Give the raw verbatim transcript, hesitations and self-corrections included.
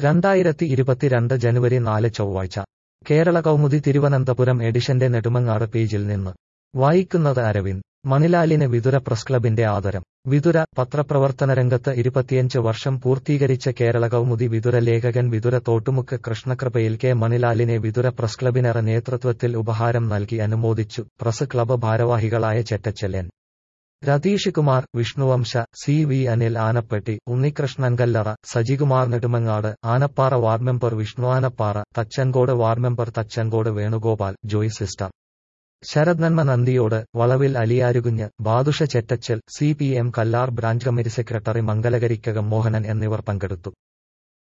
രണ്ടായിരത്തി ഇരുപത്തിരണ്ട് ജനുവരി നാല് ചൊവ്വാഴ്ച കേരള കൗമുദി തിരുവനന്തപുരം എഡിഷന്റെ നെടുമങ്ങാട് പേജിൽ നിന്ന് വായിക്കുന്നത് അരവിന്ദ്. മണിലാലിന് വിതുര പ്രസ് ക്ലബിന്റെ ആദരം. വിതുര. പത്രപ്രവർത്തനരംഗത്ത് ഇരുപത്തിയഞ്ച് വർഷം പൂർത്തീകരിച്ച കേരള കൗമുദി വിതുര ലേഖകൻ വിതുര തോട്ടുമുക്ക് കൃഷ്ണകൃപയിൽ കെ മണിലാലിനെ വിതുര പ്രസ് ക്ലബിനറ നേതൃത്വത്തിൽ ഉപഹാരം നൽകി അനുമോദിച്ചു. പ്രസ് ക്ലബ് ഭാരവാഹികളായ Chettachal N Ratheesh Kumar, Vishnuvamsha, C V Anil Anappetty, Unnikrishnan Kallara, Sajikumar Nedumangad, Anappara ward member Vishnu Anappara, Thachankode ward member Thachankode Venugopal, Joy sister Sarath Nanma Nandiyode, വളവിൽ Aliyarukunju, Badusha Chettachal, C P M Kallar branch committee secretary Mangalakarikkakam Mohanan എന്നിവർ പങ്കെടുത്തു.